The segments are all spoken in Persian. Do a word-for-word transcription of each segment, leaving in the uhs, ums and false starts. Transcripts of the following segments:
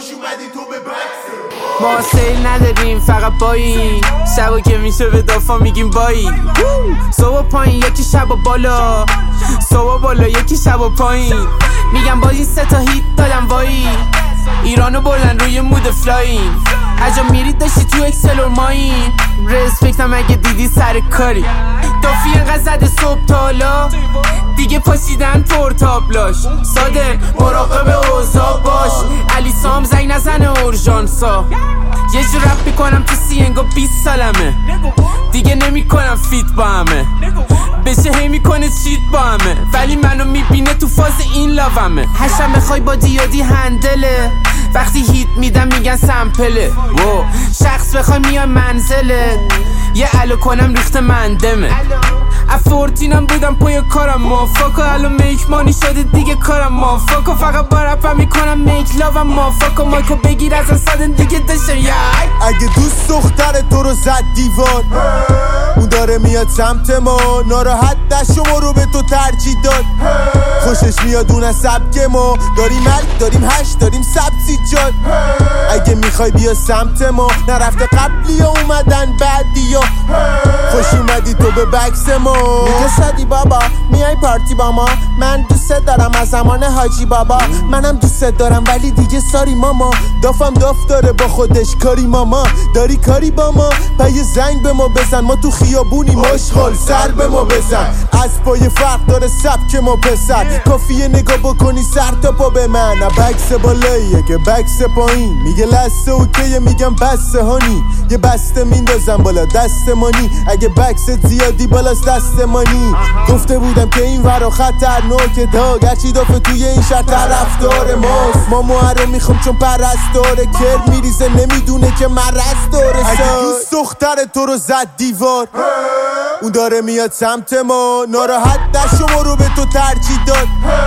خوش اومدی تو به بکس. ما سیل نداریم فقط بایی، شبا که میشه به دافا میگیم بایی. صبح پایین یکی شبا بالا، صبح بالا یکی شبا پایین. میگم باز این سه تا هیت دادم وایی، ایرانو بلند روی مود فلاین. اجا میرید داشتی تو اکسل و ماین، رسپکتم اگه دیدی سر کاری. دافی اینقدر زده صبح تالا، دیگه پاشیدن پورتابلاش. ساده مراقب اوضاع باش، علی سام زنگ نزنه اورژانسا. یه جو رپ میکنم تو سی انگا بیست سالمه، دیگه نمیکنم فیت با همه. بشه هی میکنه چیت با همه، ولی منو میبینه تو فاز این لاومه. هشم بخوای با دیادی هندله، وقتی هیت میدم میگن سمپله. و شخص بخوای میان منزله، یه الو کنم ریخت مندمه. افورتینم بودم پای کارم مافاکا، الو میک مانی شده دیگه کارم مافاکا. فقط با رپم میکنم میک لاوم مافاکا. مایکو بگیر از سادن دیگه داشتم یای. اگه دوست دختر تو رو زد دیوار، اون داره میاد سمت ما، ناراحت نشو ما رو به تو ترجیح داد. خوشش میاد اون از سبک ما، داریم ملک داریم هش داریم سبزی جاد. اگه میخوای بیا سمت ما، نرفته قبلی ها اومدن بعدی ها. خوش اومدی تو به بکس ما. میگه صدی بابا میای پارتی با ما، من دوست دارم از زمان حاجی بابا. منم دوست دارم ولی دیگه ساری ماما، دافم داف داره با خودش کاری ماما. داری کاری با ما پا یه زنگ به ما بزن، ما تو خیابونی مشغول سر به ما بزن. از پای فرق داره سبک ما پسر، کافیه نگاه بکنی سر تا پا به من. بکس بالاییه که بکس پایین، میگه لسته اوکیه میگم بسته هانی. یه بسته میندازم بالا دستمانی، اگه بکست زیادی بالاست دستمانی. گفته بودم که این ورا خطرناکه، تا گرچی دافه توی این شهر طرفدار ماست. ما موهره میخوام چون پرستاره، کرد میریزه نمیدونه که مرز داره. اگه دوست دختر تو رو زد دیوار، اون داره میاد سمت ما، ناراحت نشو ما رو به تو ترجیح داد.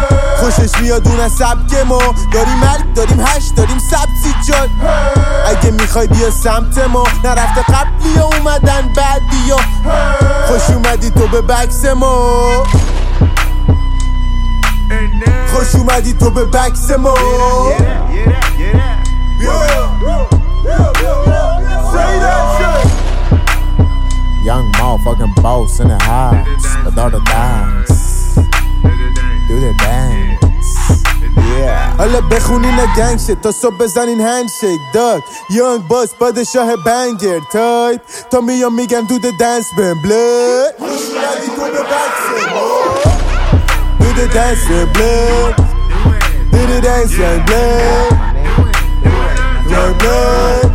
خوشش میاد اون از سبک ما، داریم ملک داریم هش داریم سبزی جاد. اگه میخوای بیا سمت ما، نرفته قبلی ها اومدن بعدی ها. خوش اومدی تو به بکس ما، خوش اومدی تو به بکس ما. Young motherfucking boss in the house with all the dance. Do the dance. Yeah. حالا بخونین گنگ شد تا صبح بزنین هندشیک داد. یانگ باس پادشاه بنگر تایپ، تا میام میگن دو د دنس بهم بلد. خوش اومدی تو به بکس ما، دو د دنس بهم بلد، دو د دنس بهم بلد، بلد.